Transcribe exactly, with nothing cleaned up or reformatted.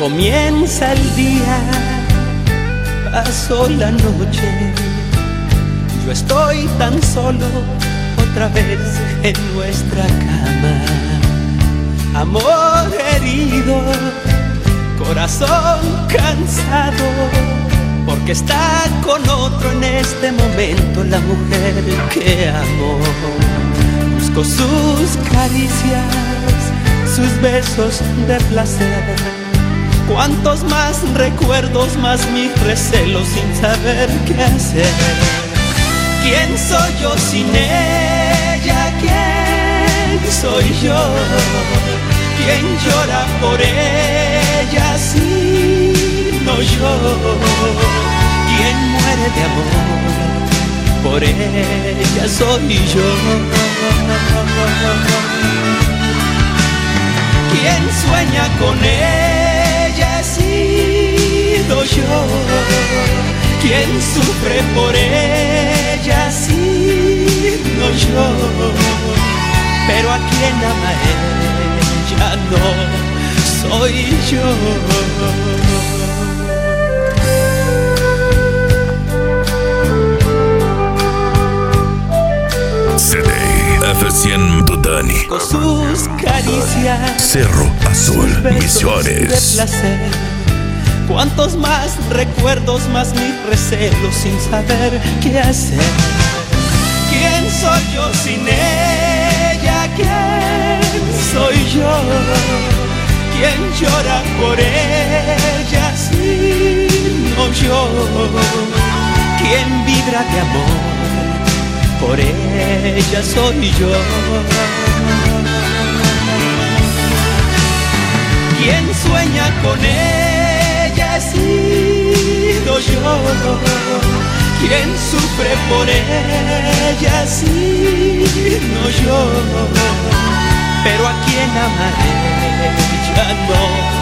Comienza el día, pasó la noche, yo estoy tan solo otra vez en nuestra cama. Amor herido, corazón cansado, porque está con otro en este momento la mujer que amo. Busco sus caricias, sus besos de placer. Cuántos más recuerdos, más mis recelos sin saber qué hacer. ¿Quién soy yo sin ella? ¿Quién soy yo? ¿Quién llora por ella si no yo? ¿Quién muere de amor? Por ella soy yo. ¿Quién sueña con ella? He sido yo. ¿Quién sufre por ella? Sino yo. Pero a quien ama ella no soy yo. C D F cien Dudani. Con sus caricias, Cerro Azul, sus besos Misiones. de placer. Cuántos más recuerdos, más mis recelos sin saber qué hacer. ¿Quién soy yo sin ella? ¿Quién soy yo? ¿Quién llora por ella sino yo? ¿Quién vibra de amor? Por ella soy yo. ¿Quién sueña con ella? He sido yo. ¿Quién sufre por ella sino yo? Pero a quien ama ella no